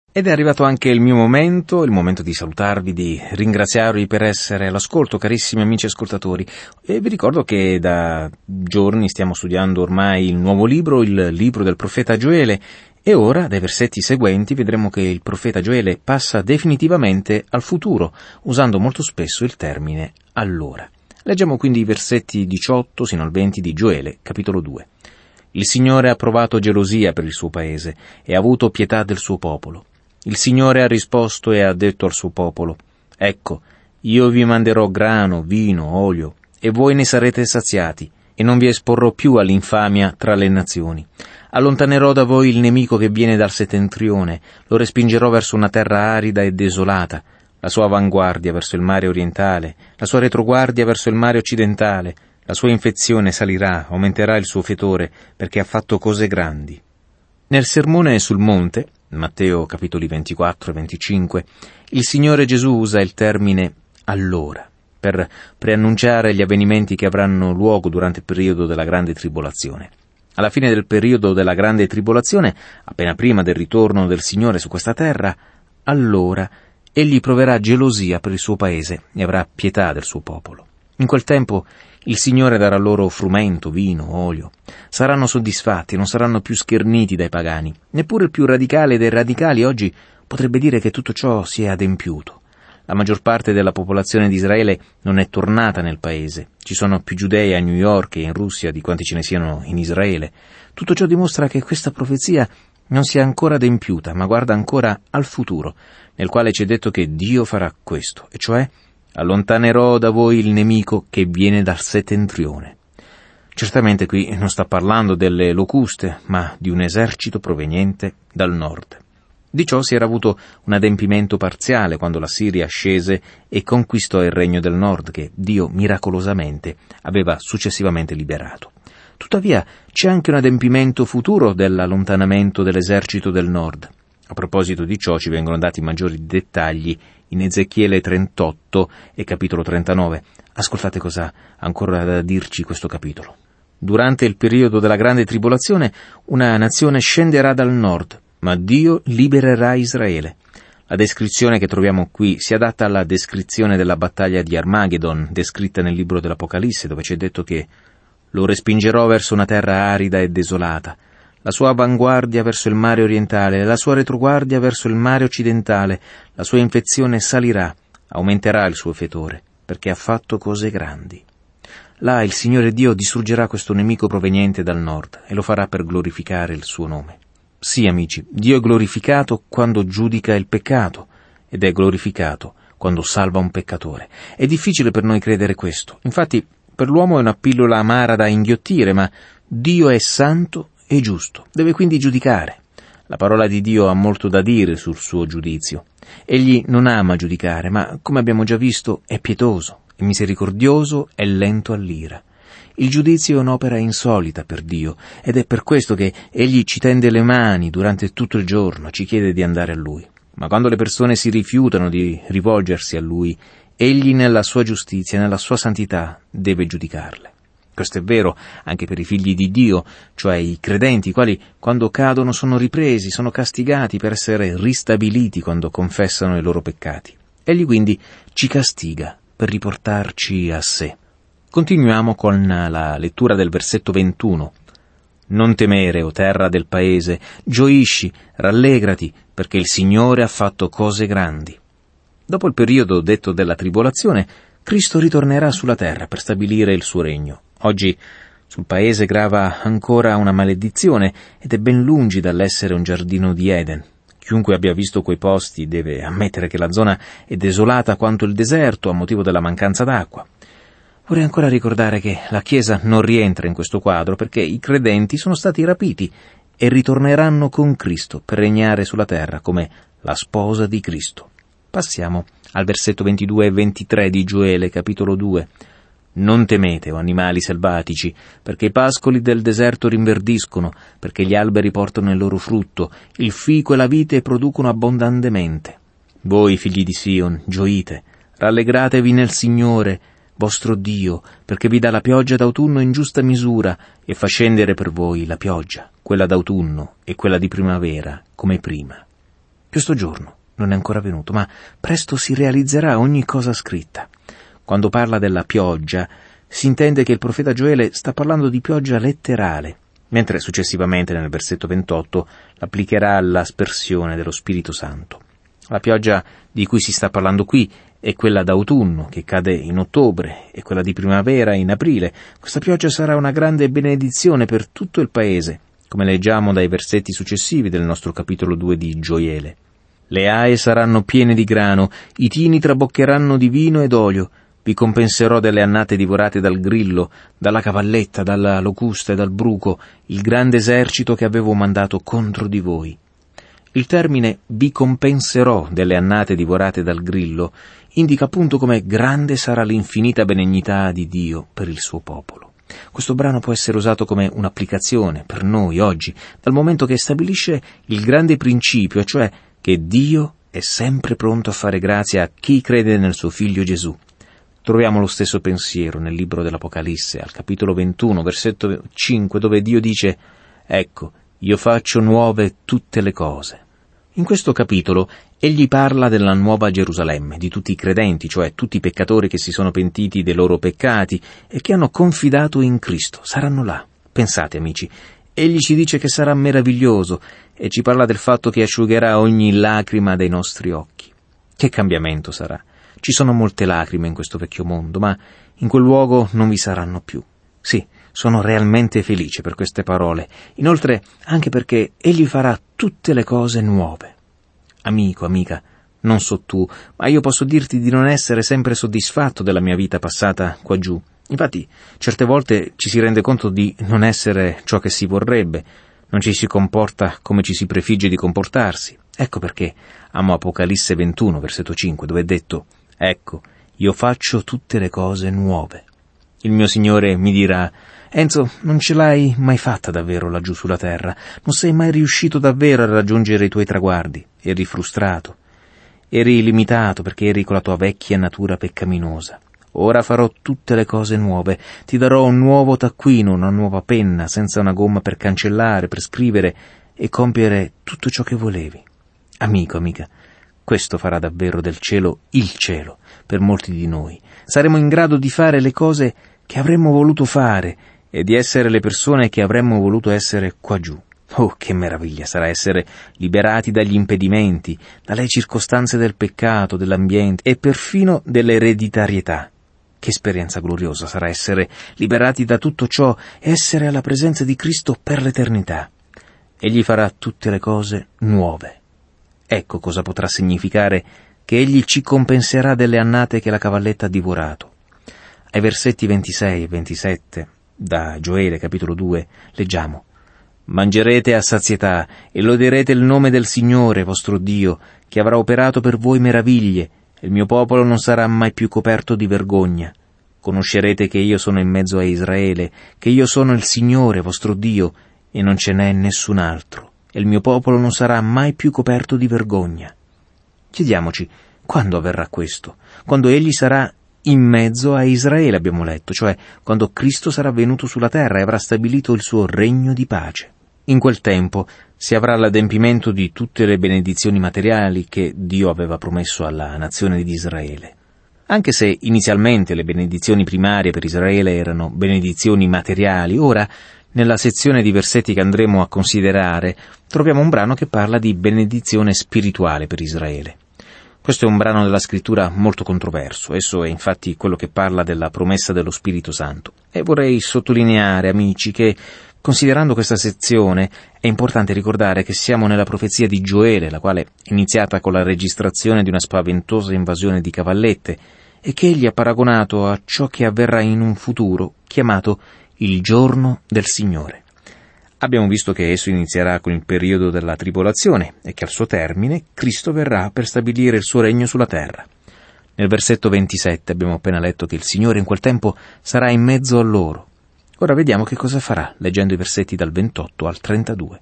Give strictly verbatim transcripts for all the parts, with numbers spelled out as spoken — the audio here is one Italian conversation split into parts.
Ed è arrivato anche il mio momento, il momento di salutarvi, di ringraziarvi per essere all'ascolto, carissimi amici ascoltatori. E vi ricordo che da giorni stiamo studiando ormai il nuovo libro, il libro del profeta Gioele, e ora, dai versetti seguenti, vedremo che il profeta Gioele passa definitivamente al futuro, usando molto spesso il termine allora. Leggiamo quindi i versetti diciotto sino al venti di Gioele, capitolo due. Il Signore ha provato gelosia per il suo paese e ha avuto pietà del suo popolo. Il Signore ha risposto e ha detto al suo popolo: «Ecco, io vi manderò grano, vino, olio, e voi ne sarete saziati, e non vi esporrò più all'infamia tra le nazioni. Allontanerò da voi il nemico che viene dal settentrione, lo respingerò verso una terra arida e desolata, la sua avanguardia verso il mare orientale, la sua retroguardia verso il mare occidentale. La sua infezione salirà, aumenterà il suo fetore, perché ha fatto cose grandi». Nel sermone sul monte, Matteo capitoli ventiquattro e venticinque, il Signore Gesù usa il termine allora per preannunciare gli avvenimenti che avranno luogo durante il periodo della grande tribolazione. Alla fine del periodo della grande tribolazione, appena prima del ritorno del Signore su questa terra, allora egli proverà gelosia per il suo paese e avrà pietà del suo popolo. In quel tempo il Signore darà loro frumento, vino, olio. Saranno soddisfatti, non saranno più scherniti dai pagani. Neppure il più radicale dei radicali oggi potrebbe dire che tutto ciò si è adempiuto. La maggior parte della popolazione di Israele non è tornata nel paese. Ci sono più giudei a New York e in Russia di quanti ce ne siano in Israele. Tutto ciò dimostra che questa profezia non si è ancora adempiuta, ma guarda ancora al futuro, nel quale ci è detto che Dio farà questo, e cioè allontanerò da voi il nemico che viene dal settentrione. Certamente qui non sta parlando delle locuste, ma di un esercito proveniente dal nord. Di ciò si era avuto un adempimento parziale quando la Siria scese e conquistò il regno del nord che Dio miracolosamente aveva successivamente liberato. Tuttavia c'è anche un adempimento futuro dell'allontanamento dell'esercito del nord. A proposito di ciò ci vengono dati maggiori dettagli in Ezechiele trentotto e capitolo trentanove. Ascoltate cosa ha ancora da dirci questo capitolo. Durante il periodo della grande tribolazione una nazione scenderà dal nord, ma Dio libererà Israele. La descrizione che troviamo qui si adatta alla descrizione della battaglia di Armageddon, descritta nel libro dell'Apocalisse, dove c'è detto che lo respingerò verso una terra arida e desolata, la sua avanguardia verso il mare orientale, la sua retroguardia verso il mare occidentale, la sua infezione salirà, aumenterà il suo fetore, perché ha fatto cose grandi. Là il Signore Dio distruggerà questo nemico proveniente dal nord e lo farà per glorificare il suo nome. Sì, amici, Dio è glorificato quando giudica il peccato ed è glorificato quando salva un peccatore. È difficile per noi credere questo. Infatti, per l'uomo è una pillola amara da inghiottire, ma Dio è santo e giusto, deve quindi giudicare. La parola di Dio ha molto da dire sul suo giudizio. Egli non ama giudicare, ma, come abbiamo già visto, è pietoso, è misericordioso e lento all'ira. Il giudizio è un'opera insolita per Dio, ed è per questo che Egli ci tende le mani durante tutto il giorno, ci chiede di andare a Lui. Ma quando le persone si rifiutano di rivolgersi a Lui, Egli nella sua giustizia, nella sua santità, deve giudicarle. Questo è vero anche per i figli di Dio, cioè i credenti, i quali quando cadono sono ripresi, sono castigati per essere ristabiliti quando confessano i loro peccati. Egli quindi ci castiga per riportarci a sé. Continuiamo con la lettura del versetto ventuno. «Non temere, o terra del paese, gioisci, rallegrati, perché il Signore ha fatto cose grandi». Dopo il periodo detto della tribolazione, Cristo ritornerà sulla terra per stabilire il suo regno. Oggi sul paese grava ancora una maledizione ed è ben lungi dall'essere un giardino di Eden. Chiunque abbia visto quei posti deve ammettere che la zona è desolata quanto il deserto a motivo della mancanza d'acqua. Vorrei ancora ricordare che la Chiesa non rientra in questo quadro perché i credenti sono stati rapiti e ritorneranno con Cristo per regnare sulla terra come la sposa di Cristo. Passiamo al versetto ventidue e ventitré di Gioele, capitolo due. «Non temete, o animali selvatici, perché i pascoli del deserto rinverdiscono, perché gli alberi portano il loro frutto, il fico e la vite producono abbondantemente. Voi, figli di Sion, gioite, rallegratevi nel Signore, vostro Dio, perché vi dà la pioggia d'autunno in giusta misura e fa scendere per voi la pioggia, quella d'autunno e quella di primavera, come prima». Questo giorno non è ancora venuto, ma presto si realizzerà ogni cosa scritta. Quando parla della pioggia, si intende che il profeta Gioele sta parlando di pioggia letterale, mentre successivamente nel versetto ventotto l'applicherà all'aspersione dello Spirito Santo. La pioggia di cui si sta parlando qui è quella d'autunno, che cade in ottobre, e quella di primavera in aprile. Questa pioggia sarà una grande benedizione per tutto il paese, come leggiamo dai versetti successivi del nostro capitolo due di Gioele. Le aie saranno piene di grano, i tini traboccheranno di vino ed olio. Vi compenserò delle annate divorate dal grillo, dalla cavalletta, dalla locusta e dal bruco, il grande esercito che avevo mandato contro di voi. Il termine vi compenserò delle annate divorate dal grillo indica appunto come grande sarà l'infinita benignità di Dio per il suo popolo. Questo brano può essere usato come un'applicazione per noi oggi, dal momento che stabilisce il grande principio, cioè che Dio è sempre pronto a fare grazia a chi crede nel suo Figlio Gesù. Troviamo lo stesso pensiero nel libro dell'Apocalisse, al capitolo ventuno, versetto cinque, dove Dio dice: «Ecco, io faccio nuove tutte le cose». In questo capitolo egli parla della nuova Gerusalemme, di tutti i credenti, cioè tutti i peccatori che si sono pentiti dei loro peccati e che hanno confidato in Cristo. Saranno là. Pensate, amici, egli ci dice che sarà meraviglioso e ci parla del fatto che asciugherà ogni lacrima dei nostri occhi. Che cambiamento sarà! Ci sono molte lacrime in questo vecchio mondo, ma in quel luogo non vi saranno più. Sì, sono realmente felice per queste parole, inoltre anche perché egli farà tutte le cose nuove. Amico, amica, non so tu, ma io posso dirti di non essere sempre soddisfatto della mia vita passata qua giù. Infatti, certe volte ci si rende conto di non essere ciò che si vorrebbe, non ci si comporta come ci si prefigge di comportarsi. Ecco perché amo Apocalisse ventuno, versetto cinque, dove è detto: «Ecco, io faccio tutte le cose nuove». Il mio Signore mi dirà: «Enzo, non ce l'hai mai fatta davvero laggiù sulla terra, non sei mai riuscito davvero a raggiungere i tuoi traguardi, eri frustrato, eri limitato perché eri con la tua vecchia natura peccaminosa. Ora farò tutte le cose nuove, ti darò un nuovo taccuino, una nuova penna, senza una gomma per cancellare, per scrivere e compiere tutto ciò che volevi». Amico, amica, questo farà davvero del cielo il cielo per molti di noi. Saremo in grado di fare le cose che avremmo voluto fare e di essere le persone che avremmo voluto essere qua giù. Oh, che meraviglia sarà essere liberati dagli impedimenti, dalle circostanze del peccato, dell'ambiente e perfino dell'ereditarietà. Che esperienza gloriosa sarà essere liberati da tutto ciò e essere alla presenza di Cristo per l'eternità. Egli farà tutte le cose nuove. Ecco cosa potrà significare che egli ci compenserà delle annate che la cavalletta ha divorato. Ai versetti ventisei e ventisette, da Gioele capitolo due, leggiamo: «Mangerete a sazietà e loderete il nome del Signore vostro Dio, che avrà operato per voi meraviglie, e il mio popolo non sarà mai più coperto di vergogna. Conoscerete che io sono in mezzo a Israele, che io sono il Signore vostro Dio, e non ce n'è nessun altro, e il mio popolo non sarà mai più coperto di vergogna». Chiediamoci, quando avverrà questo? Quando egli sarà in mezzo a Israele, abbiamo letto, cioè quando Cristo sarà venuto sulla terra e avrà stabilito il suo regno di pace. In quel tempo si avrà l'adempimento di tutte le benedizioni materiali che Dio aveva promesso alla nazione di Israele. Anche se inizialmente le benedizioni primarie per Israele erano benedizioni materiali, ora, nella sezione di versetti che andremo a considerare, troviamo un brano che parla di benedizione spirituale per Israele. Questo è un brano della scrittura molto controverso, esso è infatti quello che parla della promessa dello Spirito Santo. E vorrei sottolineare, amici, che considerando questa sezione è importante ricordare che siamo nella profezia di Gioele, la quale è iniziata con la registrazione di una spaventosa invasione di cavallette, e che egli ha paragonato a ciò che avverrà in un futuro chiamato il giorno del Signore. Abbiamo visto che esso inizierà con il periodo della tribolazione e che al suo termine Cristo verrà per stabilire il suo regno sulla terra. Nel versetto ventisette abbiamo appena letto che il Signore in quel tempo sarà in mezzo a loro. Ora vediamo che cosa farà, leggendo i versetti dal ventotto al trentadue.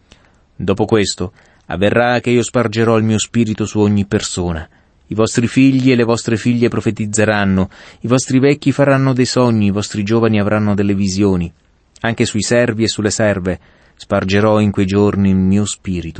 «Dopo questo avverrà che io spargerò il mio spirito su ogni persona. I vostri figli e le vostre figlie profetizzeranno, i vostri vecchi faranno dei sogni, i vostri giovani avranno delle visioni. Anche sui servi e sulle serve spargerò in quei giorni il mio spirito.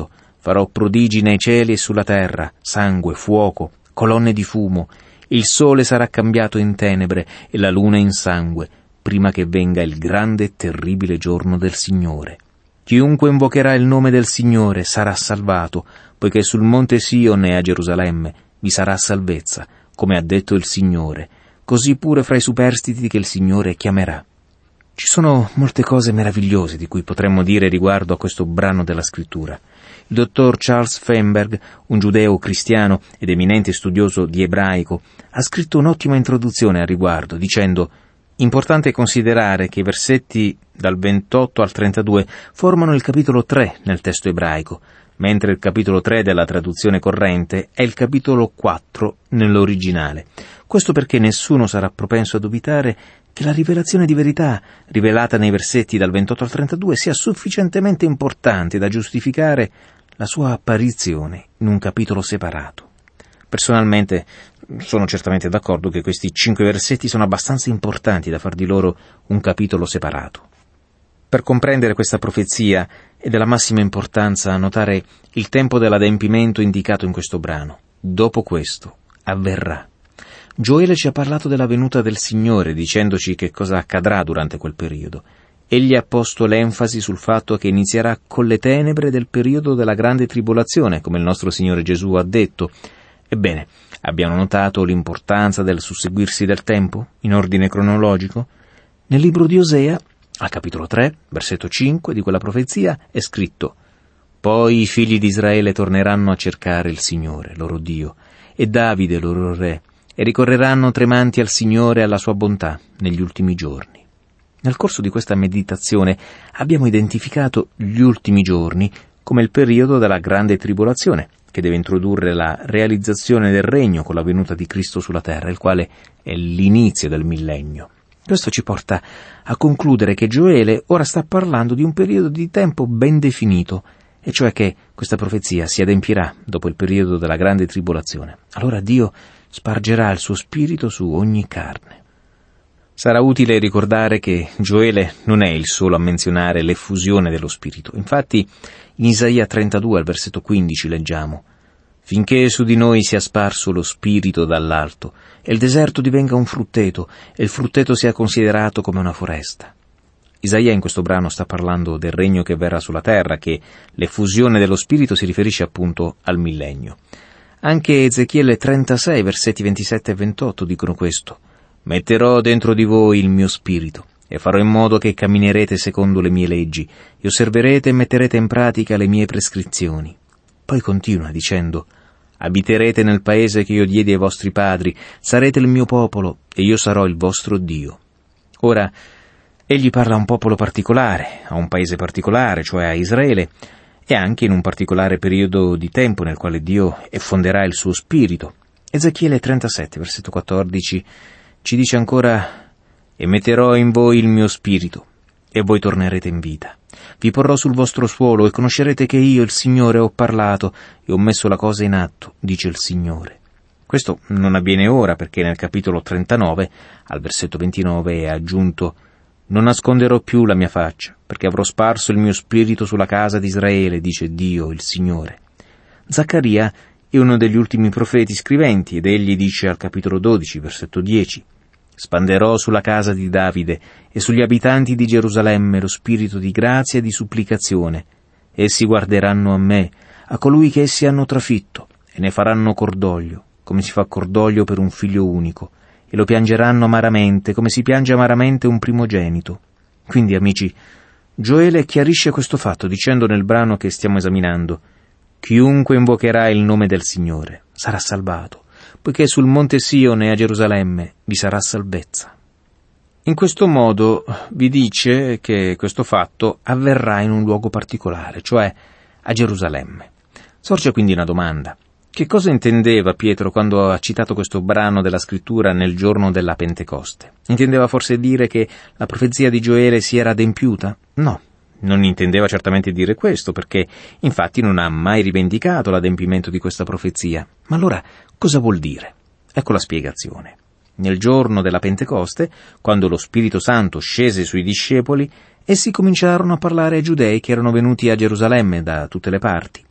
Farò prodigi nei cieli e sulla terra, sangue, fuoco, colonne di fumo. Il sole sarà cambiato in tenebre e la luna in sangue, prima che venga il grande e terribile giorno del Signore. Chiunque invocherà il nome del Signore sarà salvato, poiché sul monte Sion e a Gerusalemme vi sarà salvezza, come ha detto il Signore, così pure fra i superstiti che il Signore chiamerà. Ci sono molte cose meravigliose di cui potremmo dire riguardo a questo brano della Scrittura. Il dottor Charles Feinberg, un giudeo cristiano ed eminente studioso di ebraico, ha scritto un'ottima introduzione al riguardo, dicendo: «Importante considerare che i versetti dal ventotto al trentadue formano il capitolo tre nel testo ebraico, mentre il capitolo tre della traduzione corrente è il capitolo quattro nell'originale. Questo perché nessuno sarà propenso a dubitare che la rivelazione di verità rivelata nei versetti dal ventotto al trentadue sia sufficientemente importante da giustificare la sua apparizione in un capitolo separato. Personalmente sono certamente d'accordo che questi cinque versetti sono abbastanza importanti da far di loro un capitolo separato. Per comprendere questa profezia è della massima importanza notare il tempo dell'adempimento indicato in questo brano. Dopo questo avverrà. Gioele ci ha parlato della venuta del Signore, dicendoci che cosa accadrà durante quel periodo. Egli ha posto l'enfasi sul fatto che inizierà con le tenebre del periodo della grande tribolazione, come il nostro Signore Gesù ha detto. Ebbene, abbiamo notato l'importanza del susseguirsi del tempo, in ordine cronologico? Nel libro di Osea, al capitolo tre, versetto cinque di quella profezia, è scritto: «Poi i figli di Israele torneranno a cercare il Signore, loro Dio, e Davide, loro Re, e ricorreranno tremanti al Signore e alla sua bontà negli ultimi giorni». Nel corso di questa meditazione abbiamo identificato gli ultimi giorni come il periodo della grande tribolazione, che deve introdurre la realizzazione del regno con la venuta di Cristo sulla terra, il quale è l'inizio del millennio. Questo ci porta a concludere che Gioele ora sta parlando di un periodo di tempo ben definito, e cioè che questa profezia si adempirà dopo il periodo della grande tribolazione. Allora Dio spargerà il suo spirito su ogni carne. Sarà utile ricordare che Gioele non è il solo a menzionare l'effusione dello spirito. Infatti in Isaia trentadue al versetto quindici leggiamo: «Finché su di noi sia sparso lo spirito dall'alto, e il deserto divenga un frutteto, e il frutteto sia considerato come una foresta». Isaia in questo brano sta parlando del regno che verrà sulla terra, che l'effusione dello spirito si riferisce appunto al millennio. Anche Ezechiele trentasei, versetti ventisette e ventotto dicono questo: «Metterò dentro di voi il mio spirito, e farò in modo che camminerete secondo le mie leggi, e osserverete e metterete in pratica le mie prescrizioni». Poi continua dicendo: «Abiterete nel paese che io diedi ai vostri padri, sarete il mio popolo, e io sarò il vostro Dio». Ora, egli parla a un popolo particolare, a un paese particolare, cioè a Israele, e anche in un particolare periodo di tempo nel quale Dio effonderà il suo spirito. Ezechiele trentasette, versetto quattordici, ci dice ancora: «E metterò in voi il mio spirito, e voi tornerete in vita. Vi porrò sul vostro suolo, e conoscerete che io, il Signore, ho parlato, e ho messo la cosa in atto, dice il Signore». Questo non avviene ora, perché nel capitolo trentanove, al versetto ventinove, è aggiunto: «Non nasconderò più la mia faccia, perché avrò sparso il mio spirito sulla casa di Israele, dice Dio, il Signore». Zaccaria è uno degli ultimi profeti scriventi, ed egli dice al capitolo dodici, versetto dieci: «Spanderò sulla casa di Davide e sugli abitanti di Gerusalemme lo spirito di grazia e di supplicazione. Essi guarderanno a me, a colui che essi hanno trafitto, e ne faranno cordoglio, come si fa cordoglio per un figlio unico, e lo piangeranno amaramente, come si piange amaramente un primogenito». Quindi, amici, Gioele chiarisce questo fatto dicendo nel brano che stiamo esaminando: «Chiunque invocherà il nome del Signore sarà salvato, poiché sul monte Sion e a Gerusalemme vi sarà salvezza». In questo modo vi dice che questo fatto avverrà in un luogo particolare, cioè a Gerusalemme. Sorge quindi una domanda: che cosa intendeva Pietro quando ha citato questo brano della Scrittura nel giorno della Pentecoste? Intendeva forse dire che la profezia di Gioele si era adempiuta? No, non intendeva certamente dire questo, perché infatti non ha mai rivendicato l'adempimento di questa profezia. Ma allora cosa vuol dire? Ecco la spiegazione. Nel giorno della Pentecoste, quando lo Spirito Santo scese sui discepoli, essi cominciarono a parlare ai giudei che erano venuti a Gerusalemme da tutte le parti.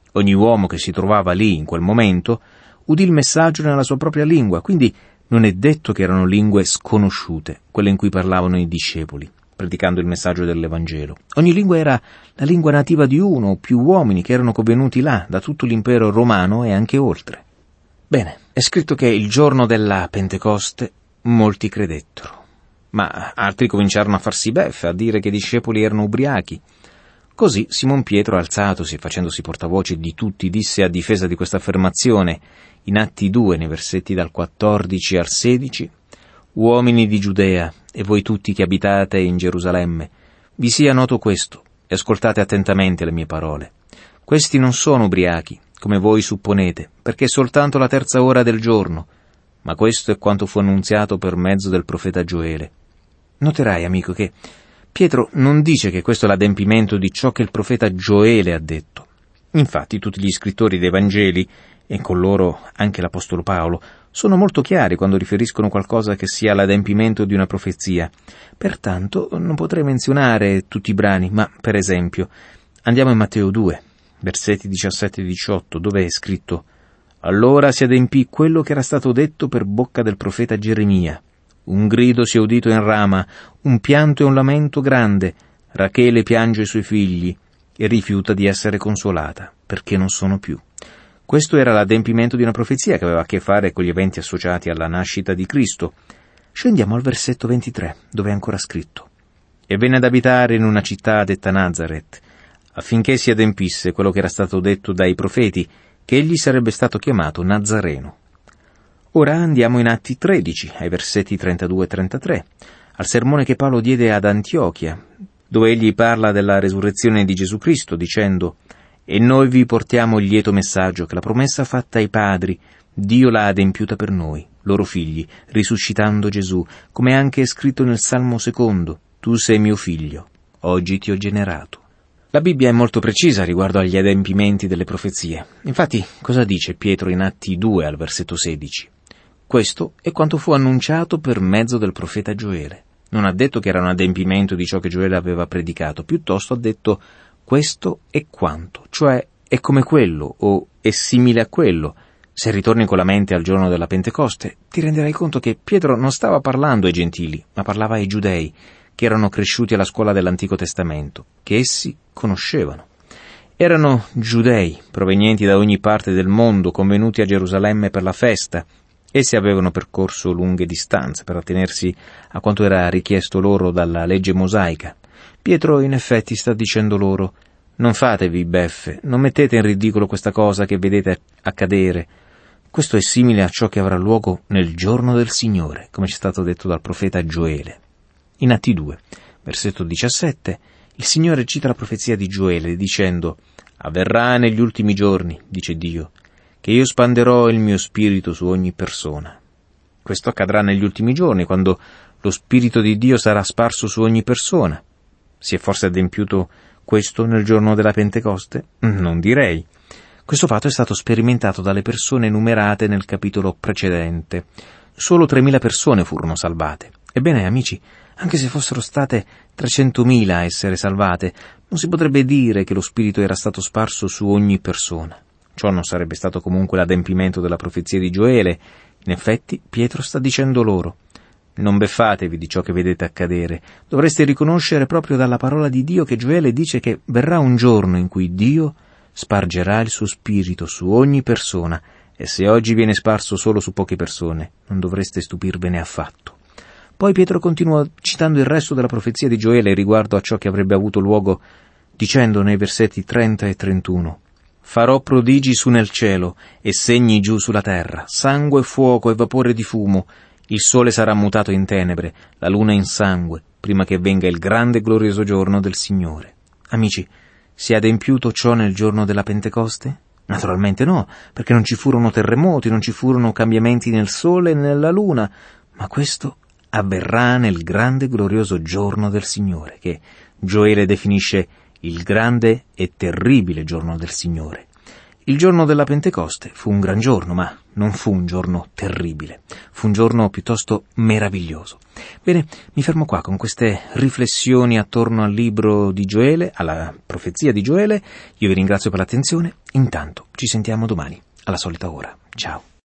Ogni uomo che si trovava lì in quel momento udì il messaggio nella sua propria lingua, quindi non è detto che erano lingue sconosciute, quelle in cui parlavano i discepoli, predicando il messaggio dell'Evangelo. Ogni lingua era la lingua nativa di uno o più uomini che erano convenuti là, da tutto l'impero romano e anche oltre. Bene, è scritto che il giorno della Pentecoste molti credettero, ma altri cominciarono a farsi beffe, a dire che i discepoli erano ubriachi. Così Simon Pietro, alzatosi e facendosi portavoce di tutti, disse a difesa di questa affermazione, in Atti due, nei versetti dal quattordici al sedici, «Uomini di Giudea, e voi tutti che abitate in Gerusalemme, vi sia noto questo, e ascoltate attentamente le mie parole. Questi non sono ubriachi, come voi supponete, perché è soltanto la terza ora del giorno, ma questo è quanto fu annunziato per mezzo del profeta Gioele». Noterai, amico, che Pietro non dice che questo è l'adempimento di ciò che il profeta Gioele ha detto. Infatti tutti gli scrittori dei Vangeli, e con loro anche l'Apostolo Paolo, sono molto chiari quando riferiscono qualcosa che sia l'adempimento di una profezia. Pertanto non potrei menzionare tutti i brani, ma per esempio andiamo in Matteo due, versetti diciassette e diciotto, dove è scritto: «Allora si adempì quello che era stato detto per bocca del profeta Geremia. Un grido si è udito in Rama, un pianto e un lamento grande. Rachele piange i suoi figli e rifiuta di essere consolata, perché non sono più». Questo era l'adempimento di una profezia che aveva a che fare con gli eventi associati alla nascita di Cristo. Scendiamo al versetto ventitré, dove è ancora scritto: «E venne ad abitare in una città detta Nazaret, affinché si adempisse quello che era stato detto dai profeti, che egli sarebbe stato chiamato Nazareno». Ora andiamo in Atti tredici, ai versetti trentadue e trentatré, al sermone che Paolo diede ad Antiochia, dove egli parla della resurrezione di Gesù Cristo, dicendo: «E noi vi portiamo il lieto messaggio che la promessa fatta ai padri, Dio l'ha adempiuta per noi, loro figli, risuscitando Gesù, come anche è scritto nel Salmo secondo: Tu sei mio figlio, oggi ti ho generato». La Bibbia è molto precisa riguardo agli adempimenti delle profezie. Infatti, cosa dice Pietro in Atti due al versetto sedici? Questo è quanto fu annunciato per mezzo del profeta Gioele. Non ha detto che era un adempimento di ciò che Gioele aveva predicato, piuttosto ha detto questo è quanto, cioè è come quello o è simile a quello. Se ritorni con la mente al giorno della Pentecoste, ti renderai conto che Pietro non stava parlando ai gentili, ma parlava ai giudei, che erano cresciuti alla scuola dell'Antico Testamento, che essi conoscevano. Erano giudei, provenienti da ogni parte del mondo, convenuti a Gerusalemme per la festa. Essi avevano percorso lunghe distanze per attenersi a quanto era richiesto loro dalla legge mosaica. Pietro in effetti sta dicendo loro: non fatevi beffe, non mettete in ridicolo questa cosa che vedete accadere. Questo è simile a ciò che avrà luogo nel giorno del Signore, come ci è stato detto dal profeta Gioele. In Atti due, versetto diciassette, il Signore cita la profezia di Gioele dicendo: «Avverrà negli ultimi giorni, dice Dio, che io spanderò il mio spirito su ogni persona». Questo accadrà negli ultimi giorni, quando lo spirito di Dio sarà sparso su ogni persona. Si è forse adempiuto questo nel giorno della Pentecoste? Non direi. Questo fatto è stato sperimentato dalle persone enumerate nel capitolo precedente. Solo tremila persone furono salvate. Ebbene, amici, anche se fossero state trecentomila a essere salvate, non si potrebbe dire che lo Spirito era stato sparso su ogni persona. Ciò non sarebbe stato comunque l'adempimento della profezia di Gioele. In effetti, Pietro sta dicendo loro: non beffatevi di ciò che vedete accadere. Dovreste riconoscere proprio dalla parola di Dio che Gioele dice che verrà un giorno in cui Dio spargerà il suo spirito su ogni persona, e se oggi viene sparso solo su poche persone, non dovreste stupirvene affatto. Poi Pietro continua citando il resto della profezia di Gioele riguardo a ciò che avrebbe avuto luogo, dicendo nei versetti trenta e trentuno: «Farò prodigi su nel cielo e segni giù sulla terra, sangue, fuoco e vapore di fumo. Il sole sarà mutato in tenebre, la luna in sangue, prima che venga il grande e glorioso giorno del Signore». Amici, si è adempiuto ciò nel giorno della Pentecoste? Naturalmente no, perché non ci furono terremoti, non ci furono cambiamenti nel sole e nella luna, ma questo avverrà nel grande e glorioso giorno del Signore, che Gioele definisce il grande e terribile giorno del Signore. Il giorno della Pentecoste fu un gran giorno, ma non fu un giorno terribile, fu un giorno piuttosto meraviglioso. Bene, mi fermo qua con queste riflessioni attorno al libro di Gioele, alla profezia di Gioele. Io vi ringrazio per l'attenzione, intanto ci sentiamo domani, alla solita ora. Ciao.